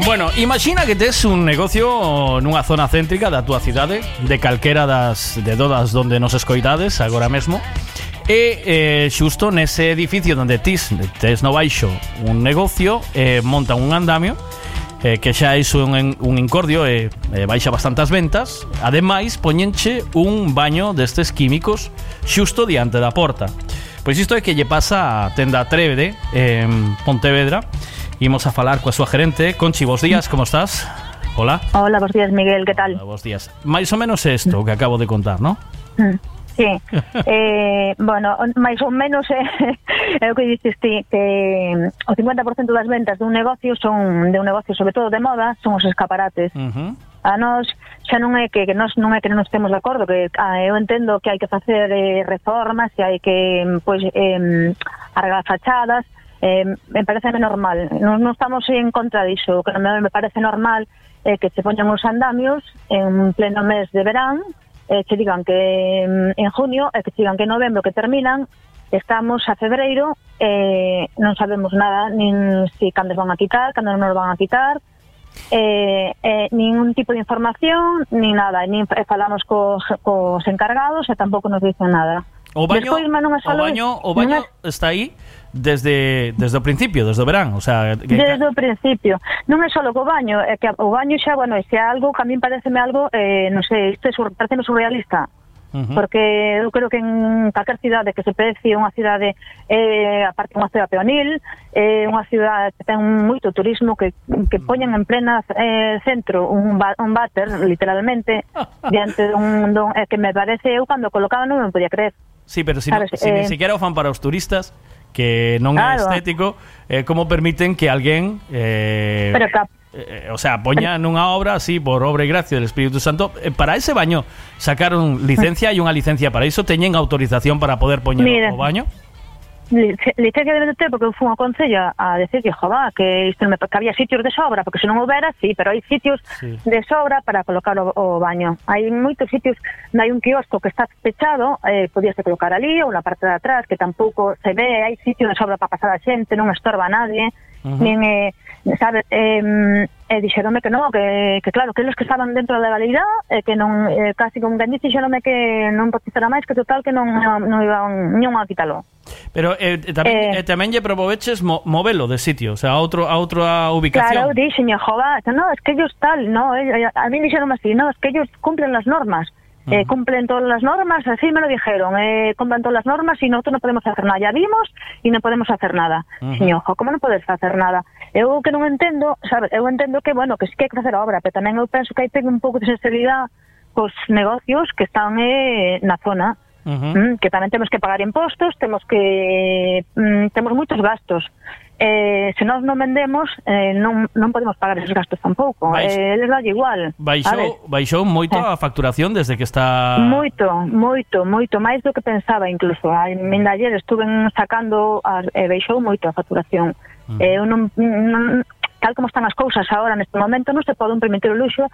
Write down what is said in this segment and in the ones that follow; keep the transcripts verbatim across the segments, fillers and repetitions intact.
Bueno, imagina que tes un negocio nunha zona céntrica da túa cidade, de calquera das de todas onde nos escoitades agora mesmo. E eh, xusto nese edificio onde tis tes no baixo un negocio, eh, monta un andamio eh, que xa é un, un incordio e eh, baixa bastantes ventas. Ademais, poñenche un baño destes químicos xusto diante da porta. Pois isto é que lle pasa a tenda Trébede en Pontevedra. Imos a falar coa súa gerente. Conchi, bos días, como estás? Hola. Hola, bos días, Miguel, que tal? Hola, bos días. Mais ou menos isto que acabo de contar, non? Sí. eh, bueno, máis ou menos eh, é o que dices ti, que o cincuenta por ciento das ventas dun negocio son de un negocio, sobre todo de moda, son os escaparates. Uh-huh. A nós xa non é que, que nós non é que non estemos de acordo, que ah, eu entendo que hai que facer eh, reformas, que hai que pois eh, arreglar fachadas. Eh, me parece normal, non, non estamos en contra diso. O que me, me parece normal é eh, que se poñan os andamios en pleno mes de verán, eh, que digan que eh, en junio, e eh, que digan que en novembro que terminan. Estamos a febreiro, eh, non sabemos nada, nin si cando van a quitar, cando non nos van a quitar, eh, eh, ningún tipo de información, nin nada, nin falamos cos, cos encargados e tampouco nos dicen nada. O baño, Despois, non o baño, o baño está aí desde desde o principio, desde o verán, o sea, que... desde o principio. Non é só o baño, é que o baño xa, bueno, é algo que a mí pareceme algo, eh, non sei, isto é sur, pareceme surrealista. Uh-huh. Porque eu creo que en calquer cidade que se precie unha cidade, eh, aparte unha cidade peonil, é eh, unha cidade que ten moito turismo, que, que poñen en plena eh, centro un, ba, un váter, literalmente, diante dun, dun eh, que me parece, eu cando colocaba non me podía creer. Sí, pero si, no, si eh, ni siquiera o fan para os turistas, que non claro. É estético, eh, como permiten que alguén eh, pero cap eh, o sea, poña pero, nunha obra así, por obra e gracia del Espírito Santo, eh, para ese baño sacaron licencia, hai unha licencia para iso, teñen autorización para poder poñer Mira, o baño? Licencia debe de ter, porque eu fui ao Concello a decir que, joder, que isto me, que había sitios de sobra, porque se non houbera, sí, pero hai sitios sí. de sobra para colocar o, o baño. Hai moitos sitios, hai un quiosco que está pechado, eh, podíase colocar ali, ou na parte de atrás, que tampouco se ve, hai sitio de sobra para pasar a xente, non estorba a nadie, uh-huh. nin, eh, sabe, eh, eh, dixeronme que non, que, que claro, que eles que estaban dentro da legalidade, eh, que non, eh, casi como ben dixeronme que non potizara máis, que total que non, non, non iban non a quitalo. Pero eh, tamén, eh, eh, tamén lle proveches mo, movelo de sitio, o sea, a outro a outra ubicación. Claro, dixenlle, joder, no, es que ellos tal, no, eh, a mí dixeron así, no, es que ellos cumplen las normas. Uh-huh. Eh, cumplen todas las normas, así me lo dijeron, eh, cumplen todas las normas y nosotros no podemos hacer nada, ya vimos y no podemos hacer nada. Uh-huh. Señor, ¿cómo non podes facer nada? Eu que non entendo, sabes, eu entendo que, bueno, que sí que hai que facer a obra, pero tamén eu penso que hai que un pouco de sensibilidade cos negocios que están eh, na zona. Uh-huh. mm, que tamén temos que pagar impostos, temos que mm, temos moitos gastos. Eh, se nós non vendemos, eh, non, non podemos pagar esos gastos tampouco. Baix... Eh, les dalle igual. Baixou, baixou moito eh. a facturación desde que está... Moito, moito, moito, máis do que pensaba incluso. A min ayer estuve sacando, a, eh, baixou moito a facturación. Uh-huh. Eh, eu non, non tal como están as cousas agora neste momento, non se pode permitir o luxo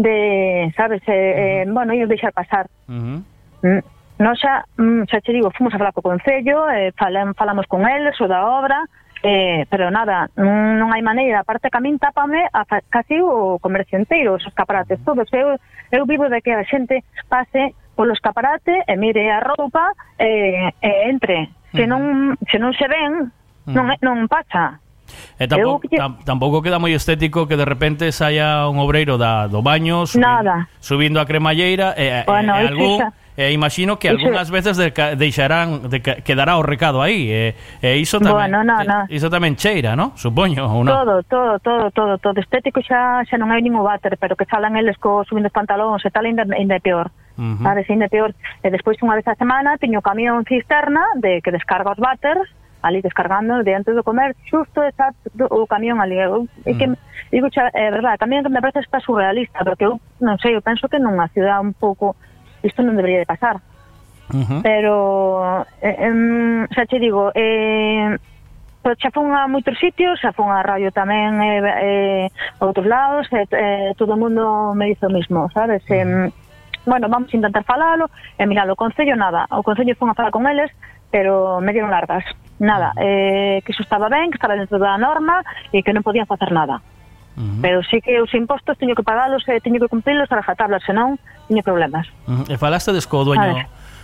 de, sabes, eh, uh-huh. eh, bueno, ir deixar pasar. Uh-huh. Mm. Nós xa, xa te digo, fomos a falar co Concello, eh, falam, falamos con eles, o da obra, eh, pero nada, non, non hai maneira, aparte que a min tápame a, casi o comercio inteiro, os escaparates, todos. Eu, eu vivo de que a xente pase polo escaparate e mire a roupa e eh, eh, entre. Se non, se non se ven, non, non pasa. E tampouco, eu, tam, tampouco queda moi estético que de repente saia un obreiro da, do baño subi, subindo a cremalleira e, bueno, e, e algún... Eh, imagino que algunhas veces de, deixarán de, quedará o recado aí e, e iso tamén bueno, no, no. iso tamén cheira, ¿no? Supoño, ou non? Todo, todo, todo, todo, todo estético xa xa non hai ningún váter, pero que salan eles co subindo os pantalóns e tal, ainda, ainda é peor. Uh-huh. Sabes, ainda é peor. E despois unha vez a semana teño o camión cisterna de que descarga os váteres ali descargando diante do comercio, xusto exacto o camión ali. Eu, uh-huh. que digo xa, é verdade, tamén me parece está surrealista, porque eu non sei, eu penso que nunha ciudad un pouco isto non debería de pasar. Uh-huh. Pero eh, eh, xa te digo, eh, xa fun a moitos sitios, xa fun a radio tamén eh, eh, a outros lados, eh, eh, todo o mundo me dice o mismo, sabes? Uh-huh. Eh, bueno, vamos a intentar falalo e miralo, o Concello nada, o Concello fun a falar con eles, pero me dieron largas, nada, eh, que iso estaba ben, que estaba dentro da norma e que non podían facer nada. Uh-huh. Pero sí que os impostos teño que pagalos e teño que cumprilos a rajatabla, senón teño problemas. Uh-huh. E falaste desco dueño,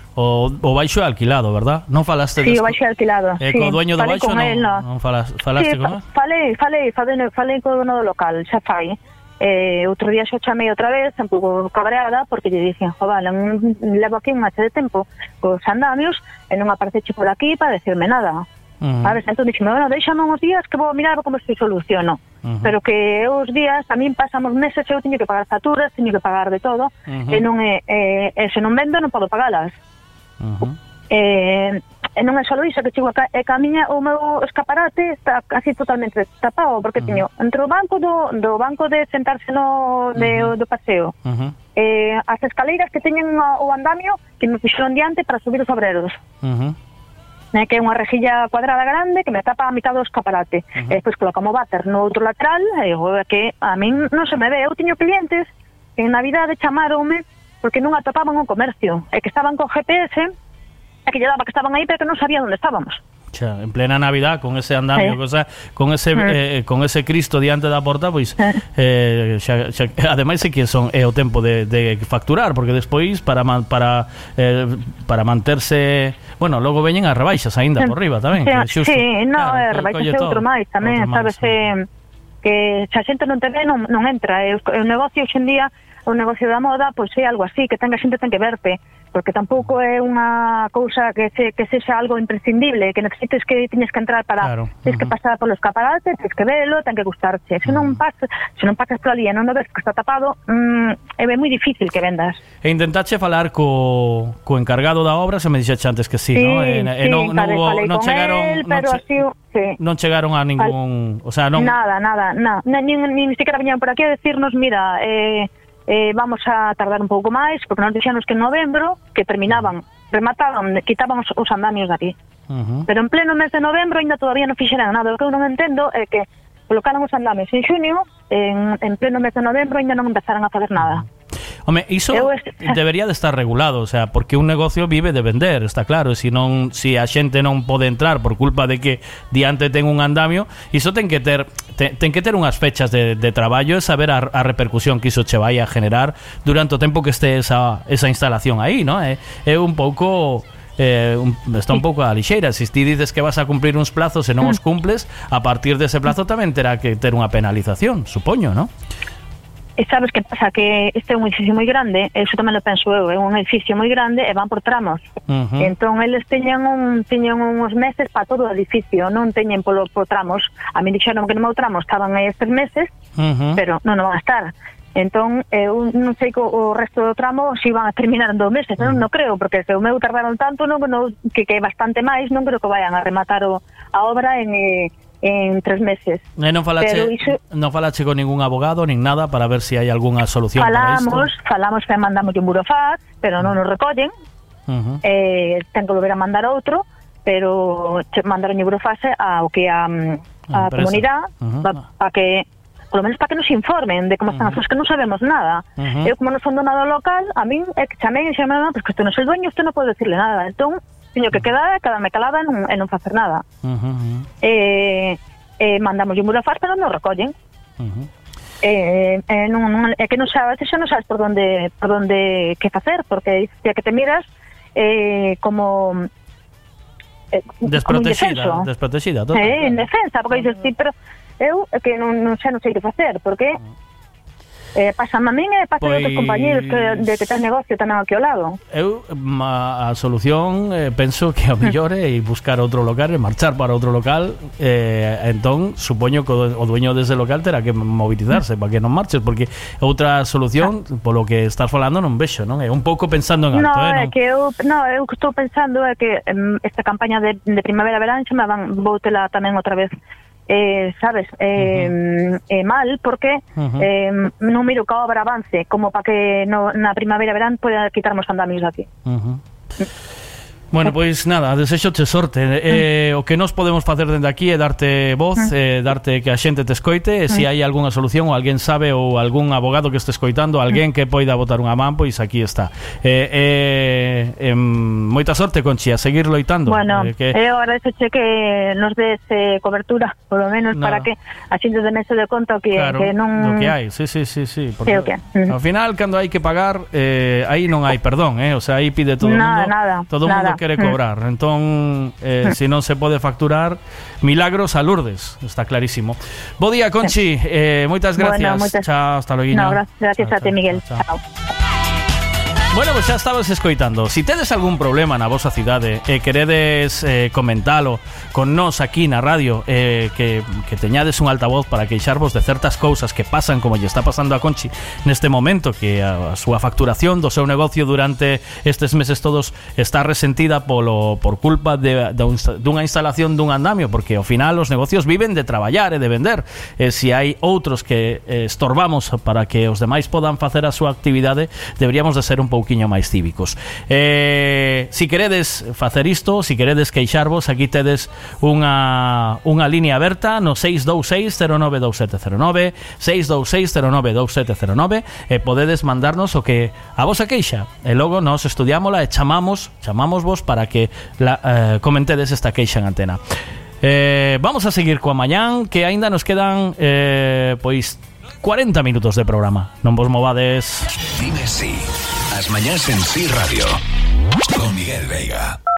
o, o baixo é alquilado, verdad? Non falaste sí, desco... o baixo é alquilado. E sí. co dueño do baixo non, él, no. non falas, falaste sí, con él? Falei, falei, falei, falei co dono do local, xa fai. Eh, outro día xo chamei outra vez, un pouco cabreada, porque lle dicen, jo, vale, levo aquí un macho de tempo cos andamios e non apareceche por aquí para decirme nada. Uh-huh. A ver, entón dixeme, bueno, deixame uns días que vou mirar como se soluciono. Uh-huh. Pero que os días, a min pasamos meses, eu teño que pagar facturas, teño que pagar de todo, uh-huh. e non é, e, e se non vendo non podo pagalas. Uh-huh. E, e non é só iso, que chego a, e camiña o meu escaparate está casi totalmente tapado, porque uh-huh. teño entre o banco do, do banco de sentarse no de, uh-huh. do paseo, uh-huh. e as escaleiras que teñen o andamio que me fixeron diante para subir os obreros. Uh-huh. Que é unha rejilla cuadrada grande que me tapa a mitad do escaparate. Uh-huh. E despois colocamos váter no outro lateral, e digo, é que a min non se me ve. Eu tiño clientes que en Navidade chamaronme porque non atopaban o comercio, e que estaban con G P S, e que lle daba que estaban aí, pero que non sabían onde estábamos. Xa, en plena Navidad, con ese andamio, sí. cosa, con ese uh-huh. eh, con ese Cristo diante da porta, pois uh-huh. eh, xa, xa, ademais é que son é o tempo de, de facturar, porque despois para man, para eh, para manterse, bueno, logo veñen as rebaixas aínda por riba tamén, sí, que xusto. Sí, no, claro, eh, rebaixas é outro máis tamén, sabes, eh, que se a xente non te ve non, non entra, e o negocio hoxe en día, o negocio da moda, pois é algo así, que tenga xente ten que verte, porque tampouco é unha cousa que se que sexa algo imprescindible, que necesites que tiñes que entrar para, claro. tens uh-huh. que pasar polo escaparate, tens que velo, ten que gustarche. Se non pasas, se non pasas por ali e non ves que está tapado, mmm, é moi difícil que vendas. E intentache falar co, co encargado da obra, se me dixeche antes que sí, sí ¿no? E, sí, e non, non, hubo, non chegaron, él, pero non, che, así, sí. non chegaron a ningún, o sea, non nada, nada, nada, ni ni, ni siquiera viñan por aquí a decirnos, mira, eh Eh, vamos a tardar un pouco máis, porque nos dixemos que en novembro, que terminaban, remataban, quitaban os, os andamios de aquí. Uh-huh. Pero en pleno mes de novembro ainda todavía non fixeran nada. O que eu non entendo é que colocaron os andamios en xuño, en, en pleno mes de novembro ainda non empezaran a fazer nada. Home, iso debería de estar regulado, o sea, porque un negocio vive de vender, está claro, se non si a xente non pode entrar por culpa de que diante ten un andamio, iso ten que ter ten, ten que ter unhas fechas de, de traballo e saber a, a repercusión que iso che vai a generar durante o tempo que este esa, esa instalación aí, ¿no? É, é un pouco eh, un, está un pouco a lixeira. Se ti dices que vas a cumplir uns plazos e non os cumples, a partir dese plazo tamén terá que ter unha penalización, supoño, ¿no? E sabes que pasa? Que este é un edificio moi grande, eso tamén lo penso eu, é un edificio moi grande e van por tramos. Uh-huh. Entón, eles teñen un teñen uns meses para todo o edificio, non teñen polo, por tramos. A mí dixeron que no meu tramo estaban aí estes meses, uh-huh. pero non, non van a estar. Entón, eu non sei que o resto do tramo se iban a terminar en dos meses, non, non creo, porque se o meu tardaron tanto, non, non, que, que é bastante máis, non creo que vayan a rematar o, a obra en... Eh, en tres meses. E non falache, iso, non falache con ningún abogado nin nada para ver se si hai algunha solución falamos, para isto? Falamos que mandamos un burofax, pero non nos recollen. Uh-huh. Eh, ten que volver a mandar outro, pero mandaron o burofax ao que a, a comunidade uh-huh. para pa que polo menos para que nos informen de como están uh-huh. as cousas, que non sabemos nada. Uh-huh. Eu, como non son donado local, a min é que chamei e xamei, pues que este non é o dueño, este non pode decirle nada. Entón, teño que quedar, quedarme calada e non, e non facer nada. Uh-huh. Eh, eh, mandamos un burofax, pero non recollen. Uh-huh. Eh, eh, non, non, é que non sabes, xa non sabes por donde, por donde que facer, porque dice que te miras eh, como... Eh, desprotegida, desprotegida, total. Eh, en defensa, porque dices, sí, pero eu é que non, non xa non sei que facer, porque... Eh, pásame a min e pasa pois... outros compañeros que, de que ten negocio tamén aquí ao lado. Eu, a, a solución eh, penso que a mellor é buscar outro local e marchar para outro local, eh, entón supoño que o, o dueño dese local terá que mobilizarse para que non marches, porque outra solución, ah. polo que estás falando, non vexo, non? É un pouco pensando en alto, no, eh, non? É que eu, no, eu que estou pensando é que um, esta campaña de, de primavera-verán xa me van, vou tela tamén outra vez. Eh, sabes, eh, uh-huh. eh, mal, porque uh-huh. eh, non miro que a obra avance como para que no, na primavera verán poda quitarmos andamios aquí. Uh-huh. Bueno, pois nada, desexoche sorte. Eh, o que nos podemos facer dende aquí é darte voz, eh, darte que a xente te escoite, e se hai algunha solución ou alguén sabe ou algún abogado que este escoitando, alguén que poida botar unha man, pois aquí está. Eh, eh, eh, moita sorte, Conchi, a seguir loitando. Bueno, eh, que... eu agradezoche que nos des eh, cobertura, polo menos no. para que a xente de mesa de conta que, claro, que non... do que hai, sí, sí, sí, sí, porque sí, okay. uh-huh. Ao final, cando hai que pagar, eh, aí non hai perdón, eh, o sea, aí pide todo o nada, mundo, nada, todo o mundo quere cobrar. Mm. Entón, eh, se si non se pode facturar, milagros a Lourdes, está clarísimo. Bo día, Conchi, eh, moitas gracias. Bueno, moitas... Chao, hasta logo. No, gracias, gracias chao, a ti, Miguel. Chao. chao. Bueno, pues xa estabas escoitando. Si tedes algún problema na vosa cidade e queredes eh, comentalo con nós aquí na radio, eh, que, que teñades un altavoz para queixarvos de certas cousas que pasan como lle está pasando a Conchi neste momento, que a, a súa facturación do seu negocio durante estes meses todos está resentida polo, por culpa de, de un, dunha instalación dun andamio, porque ao final os negocios viven de traballar e de vender. E se hai outros que eh, estorbamos para que os demais podan facer a súa actividade, deberíamos de ser un pouco pouquiño máis cívicos. Eh, si queredes facer isto, si queredes queixarvos, aquí tedes unha unha línea aberta no seis dous seis cero nove dous sete cero nove, seis dous seis cero nove dous sete cero nove, e podedes mandarnos o que a vosa queixa, e logo nos estudiámola e chamamos, chamamos vos para que la, eh, comentedes esta queixa en antena. Eh, vamos a seguir coa mañán, que aínda nos quedan eh, pois cuarenta minutos de programa. Non vos movades. Dime sí. As mañás en Sí Radio con Miguel Veiga.